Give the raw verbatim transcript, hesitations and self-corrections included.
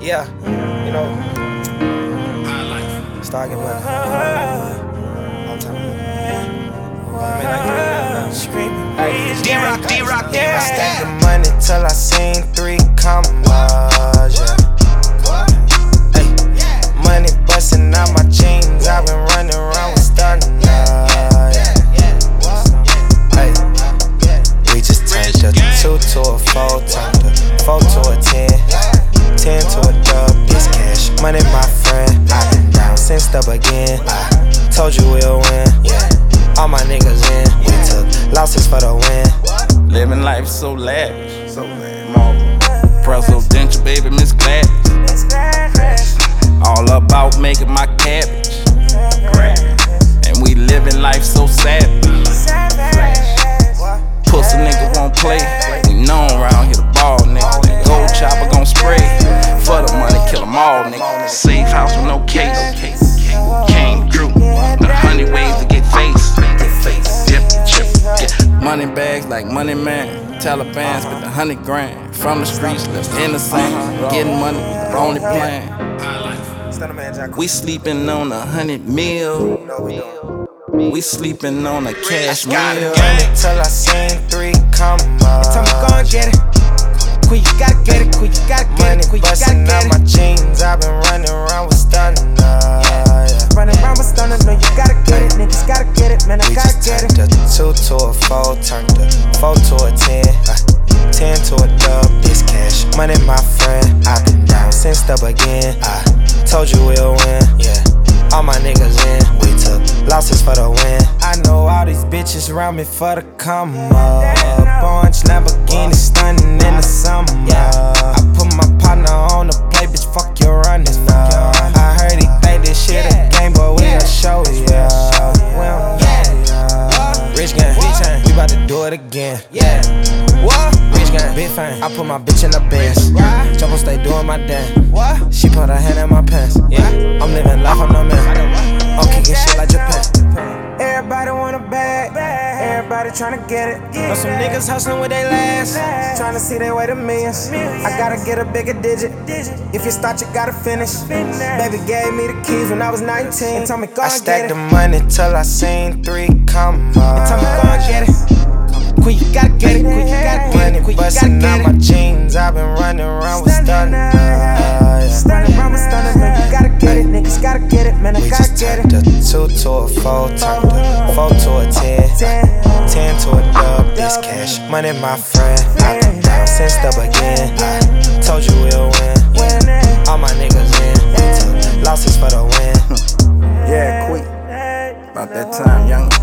Yeah, you know, start getting money. All time. I mean, I screaming. D-Rock, D-Rock, I stacked the money till I seen three commas, yeah. Ay, money busting out my jeans, I've been running around with stunning, yeah. Ay, we just turned a two to a four, turned a four to a ten, ten to a dub, this cash money, my friend. I've been down since the beginning, I told you we'll win, yeah. All my niggas in, we took losses for the win. Living life so lavish, so lavish. Presidential, baby, Miss Gladys. All about making my cabbage. And we living life so savage. Pussy nigga won't play. We known around here the ball nigga. Gold chopper gon' spray. For the money, kill them all nigga. Safe house with no case. Came through. A hundred ways to get face. Dip, chip, get money bags like Money Man. Taliban spent a hundred grand. From the streets, left innocent. Getting money, the only plan. We sleeping on a hundred mil. We sleeping on a cash meal. Till I seen three commas. Tell me go and get it. Quick, you gotta get it. Quick, you gotta get it. Quick, you gotta get it. My jeans, I've been running around with stunning. Running around with stunning, no, you gotta get it. Niggas gotta get it, man, I we gotta just get it. turned a two to a four, turned a four to a ten, uh, ten to a dub. This cash money, my friend. I've been down since the beginning. I told you we'll win, yeah. All my niggas in, we took losses for the win. I know all these bitches around me for the come up. Orange Lamborghini stunning in the summer. I put my partner on the play, bitch, fuck your running up. I heard he think this shit a game, but we gon' show ya. We don't know ya. Rich gang, we bout to do it again. Yeah. What? Rich gang, big fame. I put my bitch in the Benz. Jump on stay doing my dance. What? She put her hand in my pants. Yeah. I'm living life, I'm no man. I'm kicking shit like Japan. Everybody want a bag, everybody tryna get it. Know some niggas hustling with they last, tryna see their way to millions. I gotta get a bigger digit. If you start, you gotta finish. Baby gave me the keys when I was nineteen. Told me go I and get stacked it. the money till I seen three commas. Told me go and get it. Quick, you gotta get it. Quick, you gotta get it. Quick, you gotta Bustin' out get my it. jeans, I've been running around with stunning. Running around with stunning, man, you gotta get it. Niggas gotta get it, man, I We gotta just get turned it. a two to a four, turned a four to a ten, ten to a dub. This cash money, my friend. I've been down since the beginning. I told you we'll win, yeah. All my niggas in, we took losses for the win. Yeah, quick. About that time, young.